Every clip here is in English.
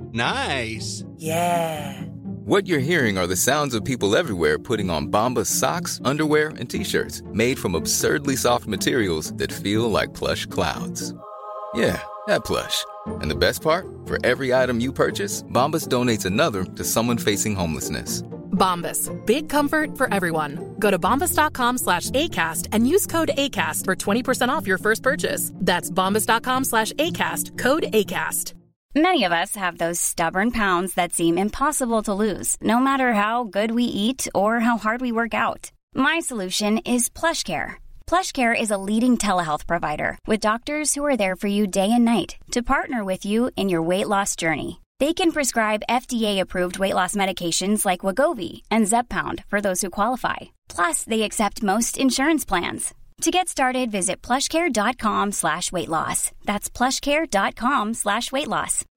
Nice. Yeah. What you're hearing are the sounds of people everywhere putting on Bombas socks, underwear, and T-shirts made from absurdly soft materials that feel like plush clouds. Yeah, that plush. And the best part? For every item you purchase, Bombas donates another to someone facing homelessness. Bombas. Big comfort for everyone. Go to bombas.com/ACAST and use code ACAST for 20% off your first purchase. That's bombas.com/ACAST. Code ACAST. Many of us have those stubborn pounds that seem impossible to lose, no matter how good we eat or how hard we work out. My solution is PlushCare. PlushCare is a leading telehealth provider with doctors who are there for you day and night to partner with you in your weight loss journey. They can prescribe FDA-approved weight loss medications like Wegovy and Zepbound for those who qualify. Plus, they accept most insurance plans. To get started, visit plushcare.com/weightloss. That's plushcare.com/weightloss.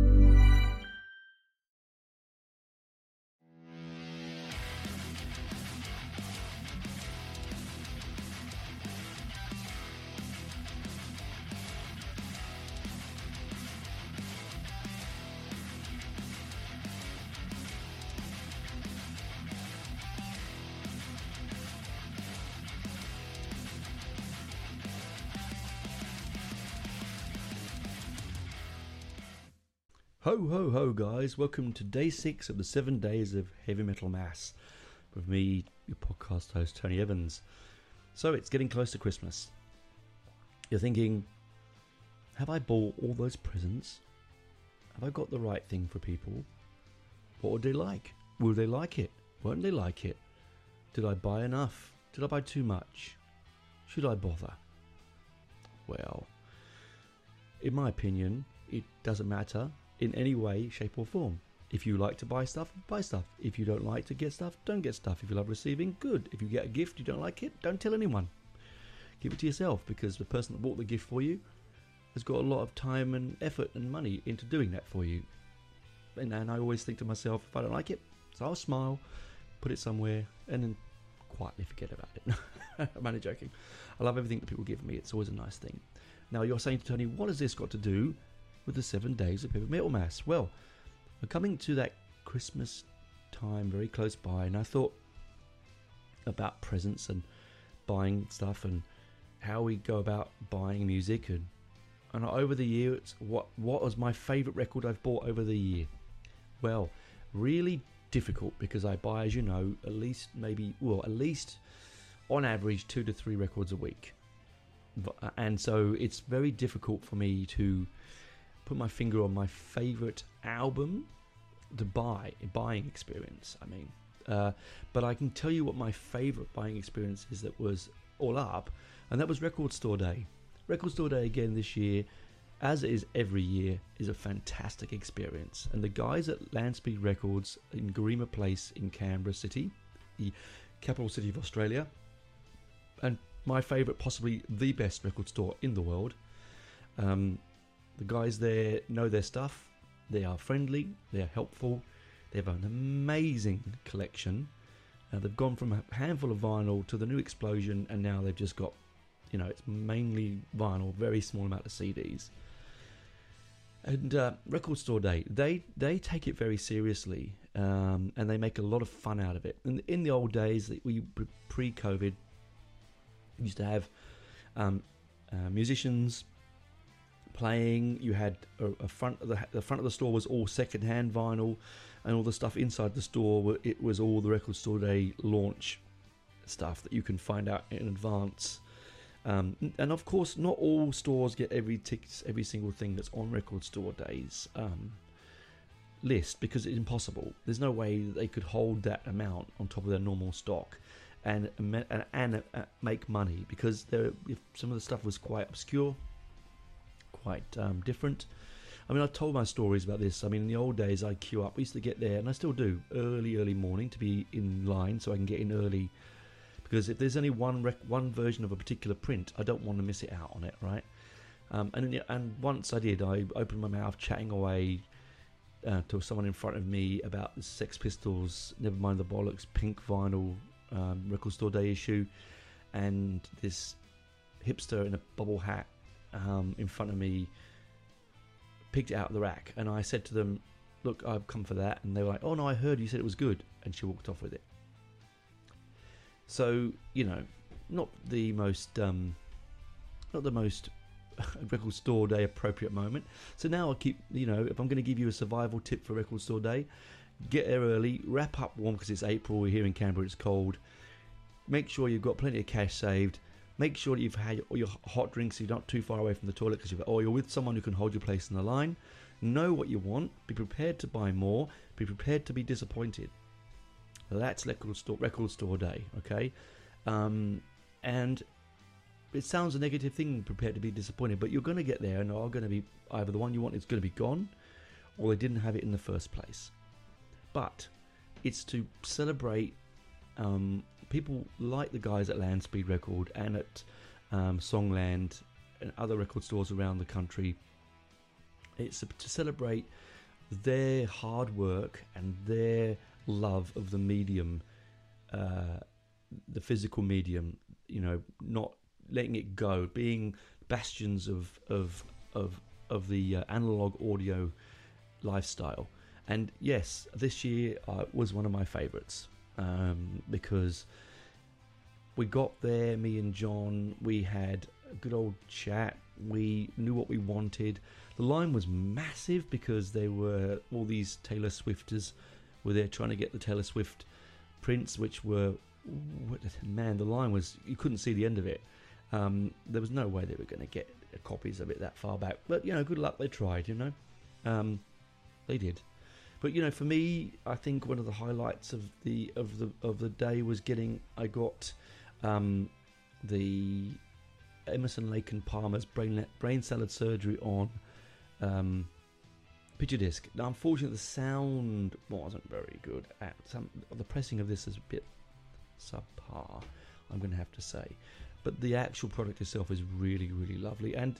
Ho, ho, ho, guys. Welcome to day 6 of the 7 days of Heavy Metal Mass with me, your podcast host, Tony Evans. So, it's getting close to Christmas. You're thinking, have I bought all those presents? Have I got the right thing for people? What would they like? Will they like it? Won't they like it? Did I buy enough? Did I buy too much? Should I bother? Well, in my opinion, it doesn't matter in any way, shape or form. If you like to buy stuff, buy stuff. If you don't like to get stuff, don't get stuff. If you love receiving, good. If you get a gift, you don't like it, don't tell anyone. Keep it to yourself, because the person that bought the gift for you has got a lot of time and effort and money into doing that for you. And I always think to myself, if I don't like it, so I'll smile, put it somewhere, and then quietly forget about it. I'm only joking. I love everything that people give me. It's always a nice thing. Now, you're saying to Tony, what has this got to do with the 7 days of Heavy Metal Mass? Well, we're coming to that Christmas time very close by, and I thought about presents and buying stuff and how we go about buying music, and over the years, what was my favourite record I've bought over the year? Well, really difficult, because I buy, as you know, at least on average 2 to 3 records a week, and so it's very difficult for me to put my finger on my favourite album to buying experience. But I can tell you what my favourite buying experience is that was all up, and that was Record Store Day. Record Store Day again this year, as it is every year, is a fantastic experience. And the guys at Landspeed Records in Garema Place in Canberra City, the capital city of Australia, and my favourite, possibly the best record store in the world. The guys there know their stuff. They are friendly. They are helpful. They have an amazing collection. They've gone from a handful of vinyl to the new explosion, and now they've just got, it's mainly vinyl, very small amount of CDs. And Record Store Day, they take it very seriously, and they make a lot of fun out of it. And in the old days, pre-COVID, we used to have musicians playing. You had the front of the store was all second-hand vinyl, and all the stuff inside the store, it was all the Record Store Day launch stuff that you can find out in advance. And of course, not all stores get every single thing that's on Record Store Day's list, because it's impossible. There's no way that they could hold that amount on top of their normal stock and make money, because if some of the stuff was quite obscure, quite different. I've told my stories about this. In the old days, I'd queue up. We used to get there, and I still do, early morning to be in line so I can get in early. Because if there's only one version of a particular print, I don't want to miss it out on it, right? And once I did, I opened my mouth chatting away to someone in front of me about the Sex Pistols, Nevermind the Bollocks, pink vinyl Record Store Day issue, and this hipster in a bobble hat in front of me picked it out of the rack, and I said to them, look, I've come for that. And they were like, oh no, I heard you said it was good. And she walked off with it. So, not the most record store day appropriate moment. So now I'll keep, if I'm going to give you a survival tip for record store day, get there early, wrap up warm because it's April, we're here in Canberra, it's cold. Make sure you've got plenty of cash saved. Make sure that you've had all your hot drinks so you're not too far away from the toilet because you're with someone who can hold your place in the line. Know what you want, be prepared to buy more, be prepared to be disappointed. That's record store day, okay? And it sounds a negative thing, prepared to be disappointed, but you're going to get there and are going to be either the one you want is going to be gone or they didn't have it in the first place. But it's to celebrate people like the guys at Land Speed Record and at Songland and other record stores around the country. It's to celebrate their hard work and their love of the medium, the physical medium, not letting it go, being bastions of the analog audio lifestyle. And yes, this year was one of my favourites because we got there, me and John, we had a good old chat, we knew what we wanted. The line was massive because they were all these Taylor Swifters were there trying to get the Taylor Swift prints, which were, man, the line was, you couldn't see the end of it. There was no way they were going to get copies of it that far back, but good luck, they tried. They did. But for me, I think one of the highlights of the day was I got the Emerson, Lake and Palmer's brain salad surgery on picture disc. Now, unfortunately, the sound wasn't very good. The pressing of this is a bit subpar, I'm going to have to say. But the actual product itself is really, really lovely. And,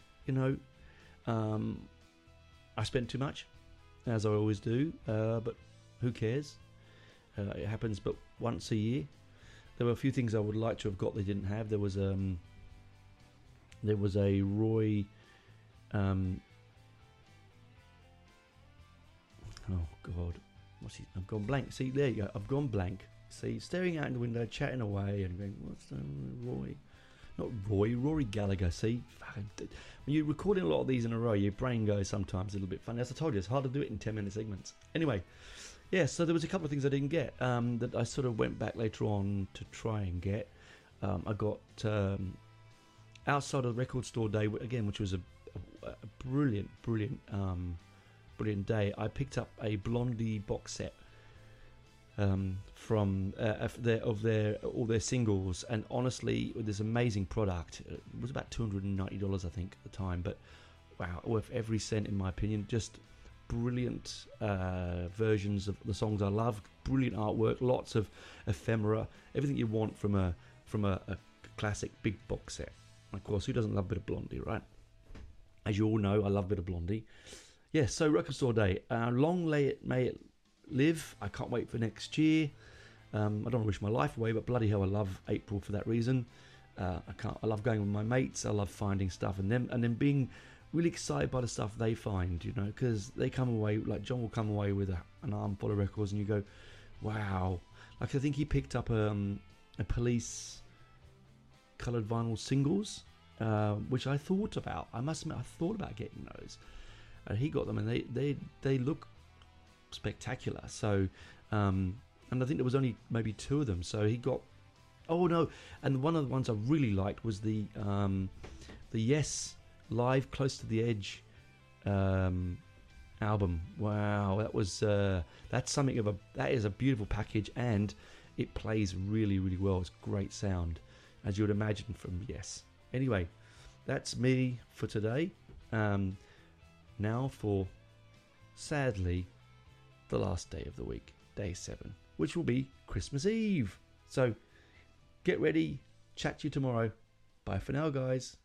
I spent too much, as I always do, but who cares? It happens but once a year. There were a few things I would like to have got they didn't have. There was a Roy... oh, God. I've gone blank. See, there you go. I've gone blank. See, staring out in the window, chatting away and going, what's the Roy... Not Roy, Rory Gallagher, see? When you're recording a lot of these in a row, your brain goes sometimes a little bit funny. As I told you, it's hard to do it in 10-minute segments. Anyway, yeah, so there was a couple of things I didn't get that I sort of went back later on to try and get. I got outside of the record store day, again, which was a brilliant day. I picked up a Blondie box set from all their singles, and honestly, with this amazing product, it was about $290 I think at the time, but wow, worth every cent in my opinion. Just brilliant versions of the songs I love, brilliant artwork, lots of ephemera, everything you want from a classic big box set. Of course, who doesn't love a bit of Blondie, right? As you all know, I love a bit of Blondie. Yeah, so record store day, long may it live. I can't wait for next year. I don't want to wish my life away, but bloody hell, I love April for that reason. I love going with my mates. I love finding stuff and then being really excited by the stuff they find, because they come away, like John will come away with an armful of records, and you go, wow. Like I think he picked up a Police coloured vinyl singles, which I thought about. I must admit, I thought about getting those. He got them, and they look spectacular. So and I think there was only maybe 2 of them, so he got, oh no, and one of the ones I really liked was the Yes Live Close to the Edge album. Wow, that was that's something of that is a beautiful package, and it plays really, really well. It's great sound, as you would imagine from Yes. Anyway, that's me for today. Now for, sadly, the last day of the week, day 7, which will be Christmas Eve. So get ready, chat to you tomorrow. Bye for now, guys.